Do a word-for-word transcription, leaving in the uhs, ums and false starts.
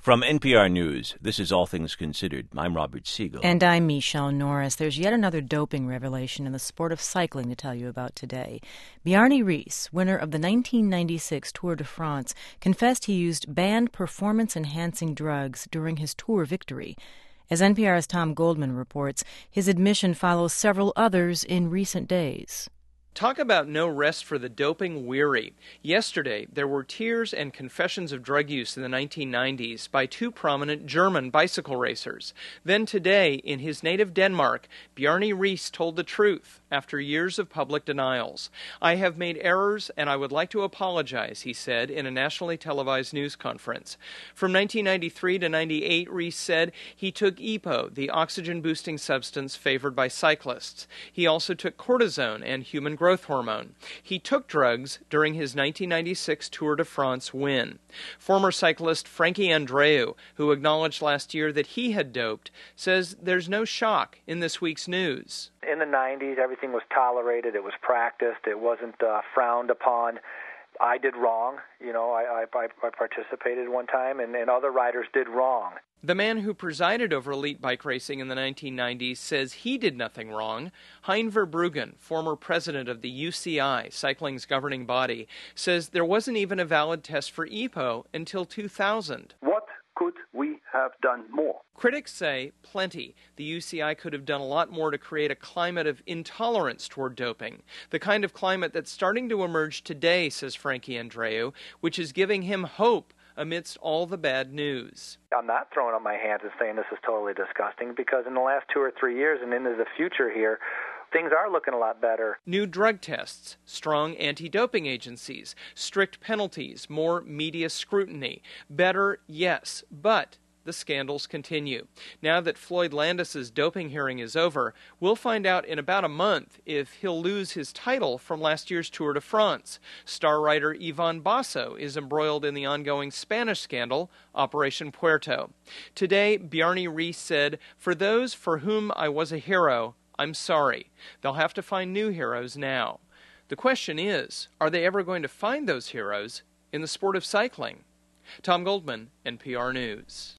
From N P R News, this is All Things Considered. I'm Robert Siegel. And I'm Michelle Norris. There's yet another doping revelation in the sport of cycling to tell you about today. Bjarne Riis, winner of the nineteen ninety-six Tour de France, confessed he used banned performance-enhancing drugs during his Tour victory. As N P R's Tom Goldman reports, his admission follows several others in recent days. Talk about no rest for the doping weary. Yesterday, there were tears and confessions of drug use in the nineteen nineties by two prominent German bicycle racers. Then today, in his native Denmark, Bjarne Riis told the truth after years of public denials. "I have made errors and I would like to apologize," he said in a nationally televised news conference. From nineteen ninety-three to ninety-eight, Riis said he took E P O, the oxygen-boosting substance favored by cyclists. He also took cortisone and human growth hormone. He took drugs during his nineteen ninety-six Tour de France win. Former cyclist Frankie Andreu, who acknowledged last year that he had doped, says there's no shock in this week's news. In the nineties, everything was tolerated, it was practiced, it wasn't uh, frowned upon. I did wrong, you know, I, I, I participated one time, and, and other riders did wrong. The man who presided over elite bike racing in the nineteen nineties says he did nothing wrong. Hein Verbruggen, former president of the U C I, cycling's governing body, says there wasn't even a valid test for E P O until two thousand. What could we have done more? Critics say plenty. The U C I could have done a lot more to create a climate of intolerance toward doping, the kind of climate that's starting to emerge today, says Frankie Andreu, which is giving him hope amidst all the bad news. I'm not throwing up my hands and saying this is totally disgusting, because in the last two or three years and into the future here, things are looking a lot better. New drug tests, strong anti-doping agencies, strict penalties, more media scrutiny. Better, yes, but the scandals continue. Now that Floyd Landis's doping hearing is over, we'll find out in about a month if he'll lose his title from last year's Tour de France. Star rider Ivan Basso is embroiled in the ongoing Spanish scandal, Operation Puerto. Today, Bjarne Riis said, "For those for whom I was a hero, I'm sorry. They'll have to find new heroes now." The question is, are they ever going to find those heroes in the sport of cycling? Tom Goldman, N P R News.